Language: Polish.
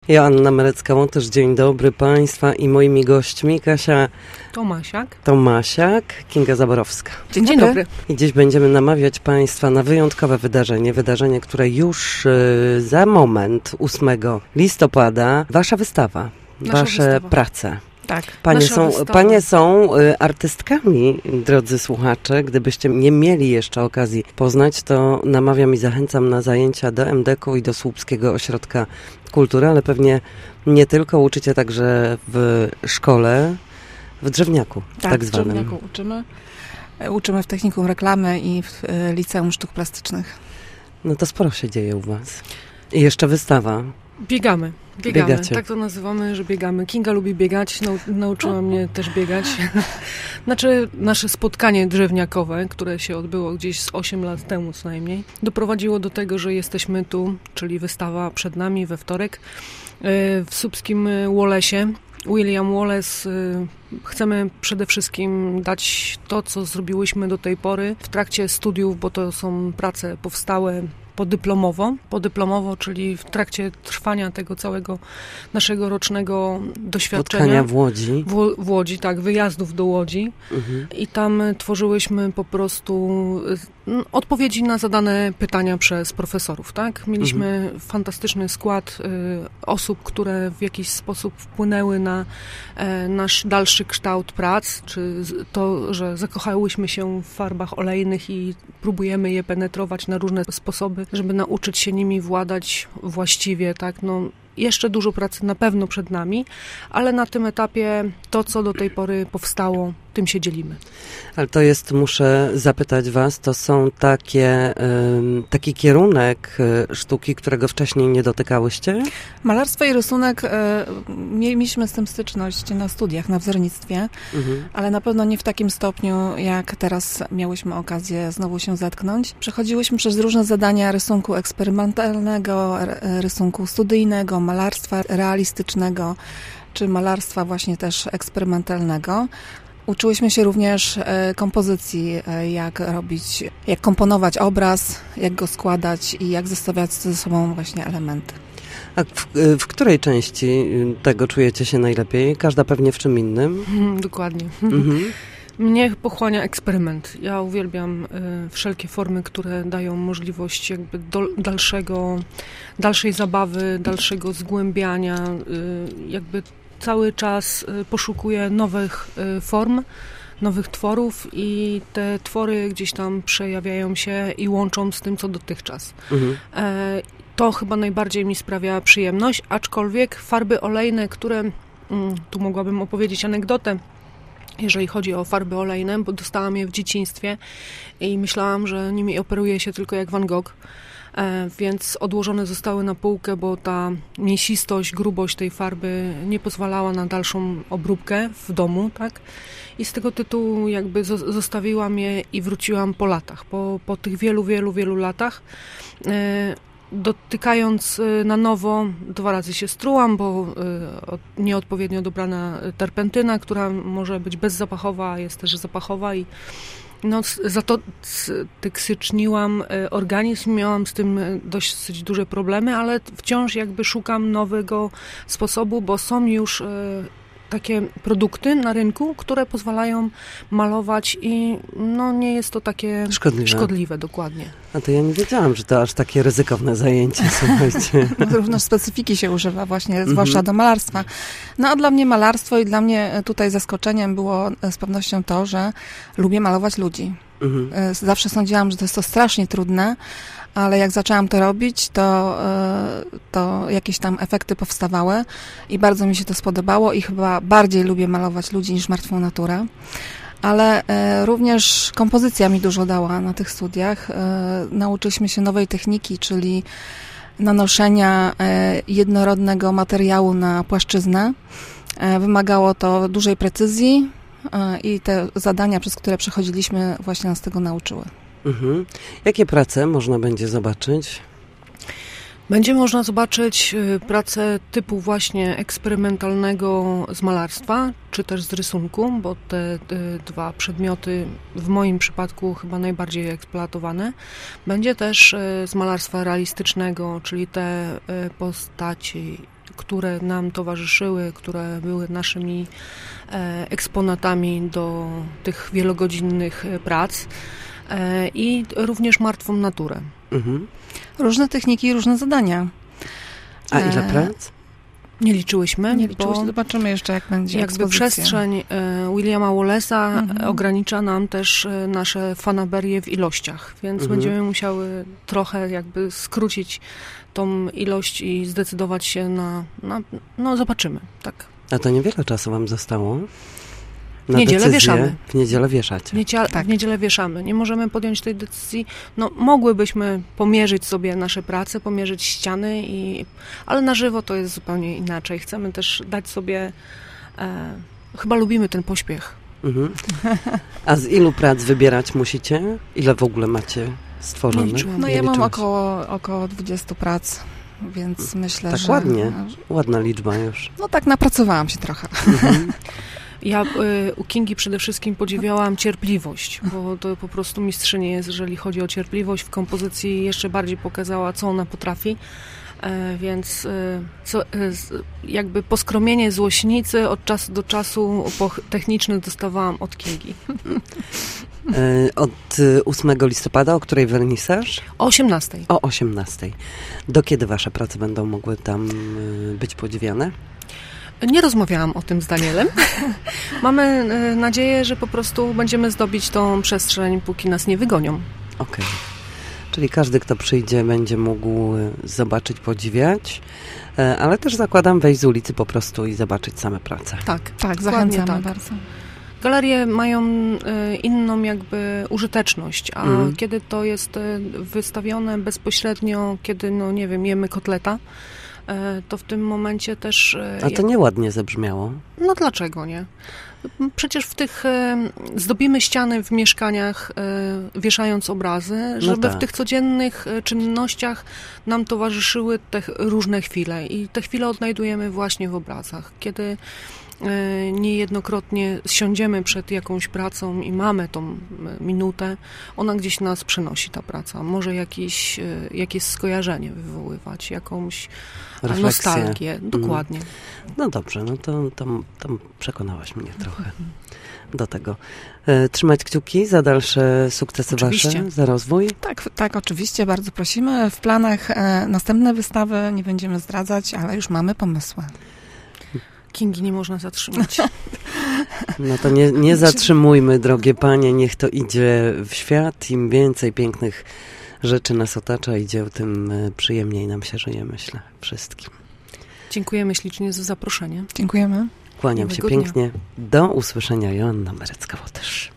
Joanna Merecka-Łotysz, dzień dobry Państwa i moimi gośćmi Kasia Tomasiak, Kinga Zaborowska. Dzień dobry. I dziś będziemy namawiać Państwa na wyjątkowe wydarzenie, które już za moment, 8 listopada, Wasza wystawa, Wasze prace. Tak. Panie są artystkami, drodzy słuchacze. Gdybyście nie mieli jeszcze okazji poznać, to namawiam i zachęcam na zajęcia do MDK-u i do Słupskiego Ośrodka Kultury, ale pewnie nie tylko. Uczycie także w szkole, w Drzewniaku, tak zwanym. W Drzewniaku uczymy w Technikum Reklamy i w Liceum Sztuk Plastycznych. No to sporo się dzieje u Was. I jeszcze wystawa. Biegamy. Biegacie. Tak to nazywamy, że biegamy. Kinga lubi biegać, nauczyła mnie też biegać. Znaczy, nasze spotkanie drzewniakowe, które się odbyło gdzieś z 8 lat temu co najmniej, doprowadziło do tego, że jesteśmy tu, czyli wystawa przed nami we wtorek, w słupskim Wallace'ie. William Wallace, chcemy przede wszystkim dać to, co zrobiłyśmy do tej pory w trakcie studiów, bo to są prace powstałe podyplomowo, czyli w trakcie trwania tego całego naszego rocznego doświadczenia. Spotkania w Łodzi. W Łodzi, tak, wyjazdów do Łodzi. I tam tworzyłyśmy po prostu odpowiedzi na zadane pytania przez profesorów, tak? Mieliśmy fantastyczny skład osób, które w jakiś sposób wpłynęły na nasz dalszy kształt prac, czy to, że zakochałyśmy się w farbach olejnych i próbujemy je penetrować na różne sposoby, żeby nauczyć się nimi władać właściwie, tak? Jeszcze dużo pracy na pewno przed nami, ale na tym etapie to, co do tej pory powstało, tym się dzielimy. Ale to jest, muszę zapytać Was, to są taki kierunek sztuki, którego wcześniej nie dotykałyście? Malarstwo i rysunek, mieliśmy z tym styczność na studiach, na wzornictwie, ale na pewno nie w takim stopniu, jak teraz miałyśmy okazję znowu się zetknąć. Przechodziłyśmy przez różne zadania rysunku eksperymentalnego, rysunku studyjnego, malarstwa realistycznego, czy malarstwa właśnie też eksperymentalnego. Uczyłyśmy się również kompozycji, jak komponować obraz, jak go składać i jak zestawiać ze sobą właśnie elementy. A w której części tego czujecie się najlepiej? Każda pewnie w czym innym? Dokładnie. Mnie pochłania eksperyment. Ja uwielbiam wszelkie formy, które dają możliwość jakby dalszej zabawy, dalszego zgłębiania, jakby cały czas poszukuję nowych form, nowych tworów i te twory gdzieś tam przejawiają się i łączą z tym, co dotychczas. To chyba najbardziej mi sprawia przyjemność, aczkolwiek farby olejne, które, tu mogłabym opowiedzieć anegdotę, jeżeli chodzi o farby olejne, bo dostałam je w dzieciństwie i myślałam, że nimi operuje się tylko jak Van Gogh. Więc odłożone zostały na półkę, bo ta mięsistość, grubość tej farby nie pozwalała na dalszą obróbkę w domu, tak? I z tego tytułu jakby zostawiłam je i wróciłam po latach, po tych wielu latach. Dotykając na nowo, 2 razy się strułam, bo nieodpowiednio dobrana terpentyna, która może być bezzapachowa, a jest też zapachowa i zatoksyczniłam organizm, miałam z tym dosyć duże problemy, ale wciąż jakby szukam nowego sposobu, bo są już takie produkty na rynku, które pozwalają malować i nie jest to takie szkodliwe, dokładnie. A to ja nie wiedziałam, że to aż takie ryzykowne zajęcie, słuchajcie. Różne specyfiki się używa właśnie, zwłaszcza do malarstwa. A dla mnie malarstwo i dla mnie tutaj zaskoczeniem było z pewnością to, że lubię malować ludzi. Zawsze sądziłam, że to jest to strasznie trudne, ale jak zaczęłam to robić, to jakieś tam efekty powstawały i bardzo mi się to spodobało i chyba bardziej lubię malować ludzi niż martwą naturę. Ale również kompozycja mi dużo dała na tych studiach. Nauczyliśmy się nowej techniki, czyli nanoszenia jednorodnego materiału na płaszczyznę. Wymagało to dużej precyzji i te zadania, przez które przechodziliśmy, właśnie nas tego nauczyły. Jakie prace można będzie zobaczyć? Będzie można zobaczyć pracę typu właśnie eksperymentalnego z malarstwa, czy też z rysunku, bo te 2 przedmioty w moim przypadku chyba najbardziej eksploatowane. Będzie też z malarstwa realistycznego, czyli te postaci które nam towarzyszyły, które były naszymi eksponatami do tych wielogodzinnych prac i również martwą naturę. Mhm. Różne techniki, różne zadania. A ile prac? Nie liczyłyśmy, bo zobaczymy jeszcze, jak będzie jakby ekspozycja. przestrzeń Williama Wallace'a ogranicza nam też nasze fanaberie w ilościach, więc będziemy musiały trochę jakby skrócić tą ilość i zdecydować się no zobaczymy, tak. A to niewiele czasu wam zostało? W niedzielę wieszamy. W niedzielę wieszacie. W niedzielę wieszamy. Nie możemy podjąć tej decyzji. No, mogłybyśmy pomierzyć sobie nasze prace, pomierzyć ściany, ale na żywo to jest zupełnie inaczej. Chcemy też dać sobie... chyba lubimy ten pośpiech. Mhm. A z ilu prac wybierać musicie? Ile w ogóle macie stworzonych? No ja mam około 20 prac, więc myślę, tak że... ładnie. Ładna liczba już. No tak, napracowałam się trochę. Ja u Kingi przede wszystkim podziwiałam cierpliwość, bo to po prostu mistrzyni jest, jeżeli chodzi o cierpliwość. W kompozycji jeszcze bardziej pokazała, co ona potrafi, więc jakby poskromienie złośnicy od czasu do czasu techniczny dostawałam od Kingi. Od 8 listopada, o której wernisaż? O 18. O 18. Do kiedy wasze prace będą mogły tam być podziwiane? Nie rozmawiałam o tym z Danielem. Mamy nadzieję, że po prostu będziemy zdobić tą przestrzeń, póki nas nie wygonią. Okej. Czyli każdy, kto przyjdzie, będzie mógł zobaczyć, podziwiać, ale też zakładam wejść z ulicy po prostu i zobaczyć same prace. Tak, zachęcamy bardzo. Galerie mają inną jakby użyteczność, a kiedy to jest wystawione bezpośrednio, kiedy, no nie wiem, jemy kotleta, to w tym momencie też... A to nieładnie zabrzmiało. No dlaczego nie? Przecież w tych zdobimy ściany w mieszkaniach, wieszając obrazy, żeby w tych codziennych czynnościach nam towarzyszyły te różne chwile. I te chwile odnajdujemy właśnie w obrazach. Kiedy niejednokrotnie siądziemy przed jakąś pracą i mamy tą minutę, ona gdzieś nas przenosi, ta praca. Może jakieś skojarzenie wywoływać, jakąś nostalgię. Dokładnie. No dobrze, no to przekonałaś mnie trochę do tego. Trzymać kciuki za dalsze sukcesy wasze, za rozwój? Tak, oczywiście, bardzo prosimy. W planach następne wystawy nie będziemy zdradzać, ale już mamy pomysły. Kingi nie można zatrzymać. No to nie zatrzymujmy, drogie panie, niech to idzie w świat. Im więcej pięknych rzeczy nas otacza, idzie, tym przyjemniej nam się żyje, myślę, wszystkim. Dziękujemy ślicznie za zaproszenie. Dziękujemy. Kłaniam się pięknie. Do usłyszenia. Joanna Merecka-Łotysz.